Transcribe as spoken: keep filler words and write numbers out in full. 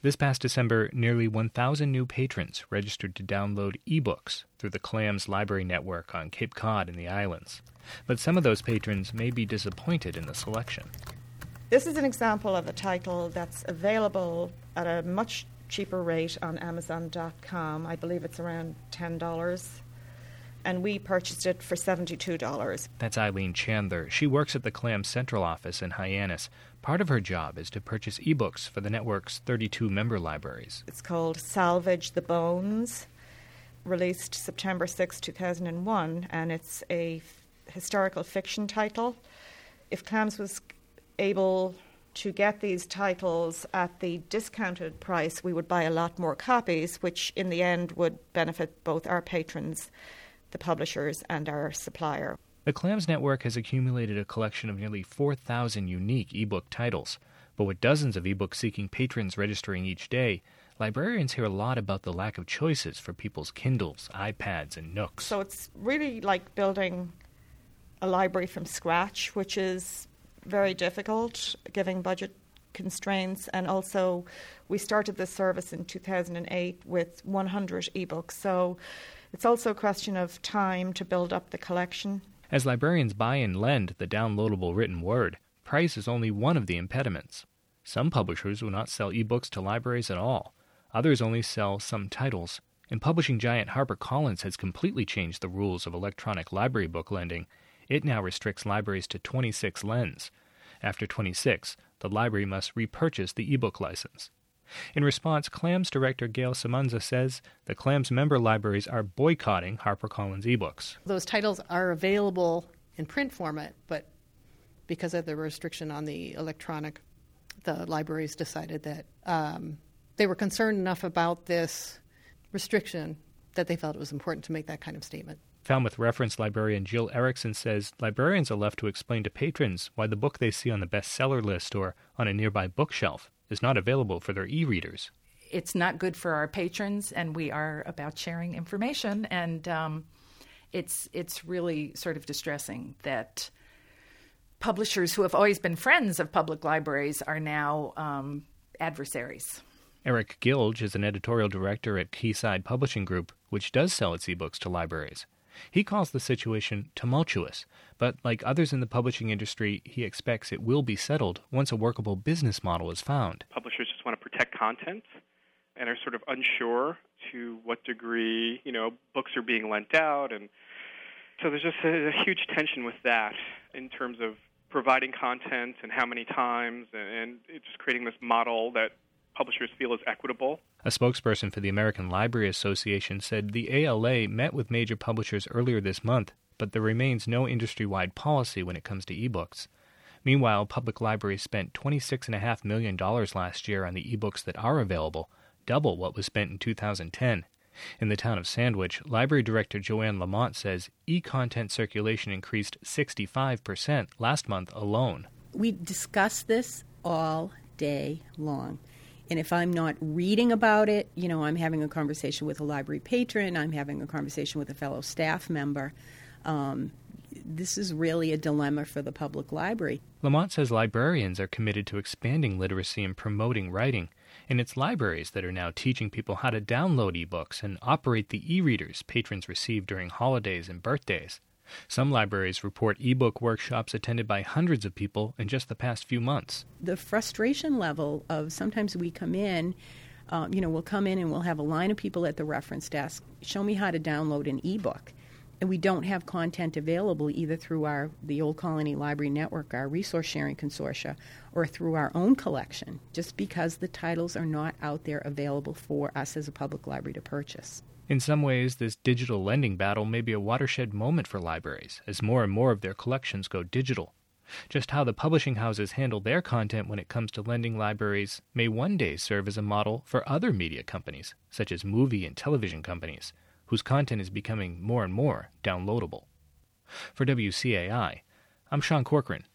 This past December, nearly one thousand new patrons registered to download ebooks through the CLAMS library network on Cape Cod and the islands. But some of those patrons may be disappointed in the selection. This is an example of a title that's available at a much cheaper rate on Amazon dot com. I believe it's around ten dollars. And we purchased it for seventy-two dollars. That's Eileen Chandler. She works at the CLAMS central office in Hyannis. Part of her job is to purchase ebooks for the network's thirty-two member libraries. It's called Salvage the Bones, released September sixth, two thousand one, and it's a f- historical fiction title. If CLAMS was able to get these titles at the discounted price, we would buy a lot more copies, which in the end would benefit both our patrons, the publishers, and our supplier. The CLAMS network has accumulated a collection of nearly four thousand unique ebook titles. But with dozens of ebook-seeking patrons registering each day, librarians hear a lot about the lack of choices for people's Kindles, iPads, and Nooks. So it's really like building a library from scratch, which is very difficult, given budget constraints. And also, we started this service in two thousand eight with one hundred ebooks. So it's also a question of time to build up the collection. As librarians buy and lend the downloadable written word, price is only one of the impediments. Some publishers will not sell ebooks to libraries at all. Others only sell some titles. And publishing giant HarperCollins has completely changed the rules of electronic library book lending. It now restricts libraries to twenty-six lends. After twenty-six, the library must repurchase the ebook license. In response, CLAMS director Gail Simonza says the CLAMS member libraries are boycotting HarperCollins ebooks. Those titles are available in print format, but because of the restriction on the electronic, the libraries decided that um, they were concerned enough about this restriction that they felt it was important to make that kind of statement. Falmouth reference librarian Jill Erickson says librarians are left to explain to patrons why the book they see on the bestseller list or on a nearby bookshelf is not available for their e-readers. It's not good for our patrons, and we are about sharing information, and um, it's it's really sort of distressing that publishers who have always been friends of public libraries are now um, adversaries. Eric Gilge is an editorial director at Quayside Publishing Group, which does sell its ebooks to libraries. He calls the situation tumultuous, but like others in the publishing industry, he expects it will be settled once a workable business model is found. Publishers just want to protect content and are sort of unsure to what degree, you know, books are being lent out. And so there's just a, a huge tension with that in terms of providing content and how many times, and, and it's just creating this model that publishers feel is equitable. A spokesperson for the American Library Association said the A L A met with major publishers earlier this month, but there remains no industry-wide policy when it comes to ebooks. Meanwhile, public libraries spent twenty-six point five million dollars last year on the ebooks that are available, double what was spent in two thousand ten. In the town of Sandwich, Library Director Joanne Lamont says e-content circulation increased sixty-five percent last month alone. We discuss this all day long. And if I'm not reading about it, you know, I'm having a conversation with a library patron, I'm having a conversation with a fellow staff member. Um, this is really a dilemma for the public library. Lamont says librarians are committed to expanding literacy and promoting writing, and it's libraries that are now teaching people how to download ebooks and operate the e-readers patrons receive during holidays and birthdays. Some libraries report ebook workshops attended by hundreds of people in just the past few months. The frustration level of sometimes we come in, um, you know, we'll come in and we'll have a line of people at the reference desk, show me how to download an ebook. And we don't have content available either through our the Old Colony Library Network, our resource sharing consortia, or through our own collection, just because the titles are not out there available for us as a public library to purchase. In some ways, this digital lending battle may be a watershed moment for libraries, as more and more of their collections go digital. Just how the publishing houses handle their content when it comes to lending libraries may one day serve as a model for other media companies, such as movie and television companies, whose content is becoming more and more downloadable. For W C A I, I'm Sean Corcoran.